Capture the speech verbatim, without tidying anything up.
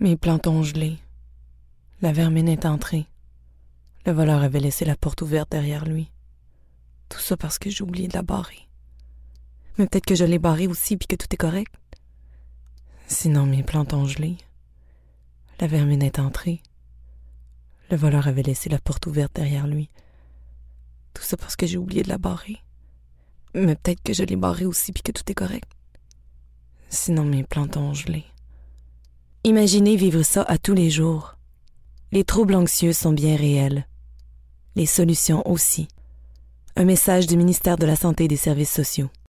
Mes plantes ont gelé. La vermine est entrée. Le voleur avait laissé la porte ouverte derrière lui. Tout ça parce que j'ai oublié de la barrer. Mais peut-être que je l'ai barrée aussi puis que tout est correct. Sinon, mes plantes ont gelé. La vermine est entrée. Le voleur avait laissé la porte ouverte derrière lui. Tout ça parce que j'ai oublié de la barrer. Mais peut-être que je l'ai barrée aussi puis que tout est correct. Sinon, mes plantes ont gelé. Imaginez vivre ça à tous les jours. Les troubles anxieux sont bien réels. Les solutions aussi. Un message du ministère de la Santé et des Services sociaux.